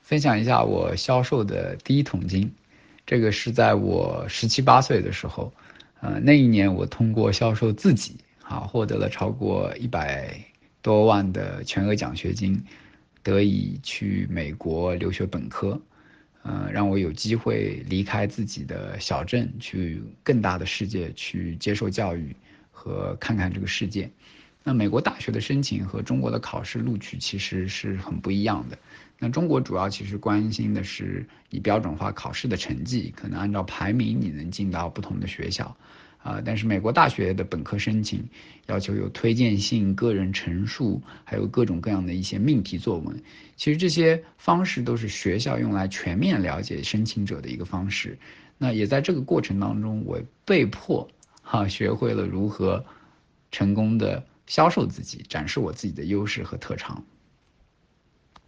分享一下我销售的第一桶金。这个是在我17、18岁的时候，那一年我通过销售自己获得了超过100多万的全额奖学金，得以去美国留学本科，让我有机会离开自己的小镇，去更大的世界去接受教育和看看这个世界。那美国大学的申请和中国的考试录取其实是很不一样的。那中国主要其实关心的是以标准化考试的成绩，可能按照排名你能进到不同的学校，但是美国大学的本科申请要求有推荐信、个人陈述，还有各种各样的一些命题作文。其实这些方式都是学校用来全面了解申请者的一个方式。那也在这个过程当中，我被迫学会了如何成功的销售自己，展示我自己的优势和特长。